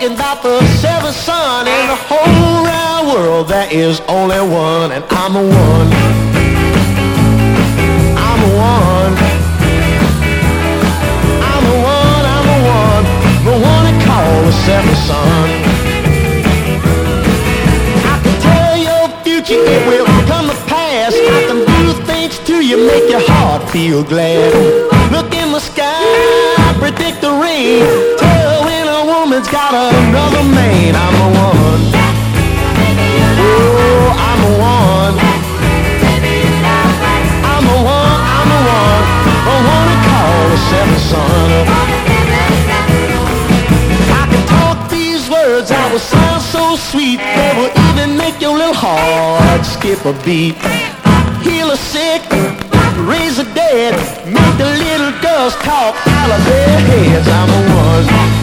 talking about the seventh son in the whole round world. There is only one, and I'm the one. I'm the one. I'm the one, I'm the one. The one they call the seventh son. I can tell your future, it will come to pass. I can do things to you, make your heart feel glad. Look in the sky, predict the rain. Tell when a woman's got another man. I'm the one. Oh, I'm the one. I'm the one, I'm the one. The one they call the seventh son. I can talk these words, I will sound so sweet. They will even make your little heart skip a beat. Heal the sick, raise the dead, make the little girls talk out of their heads. I'm the one.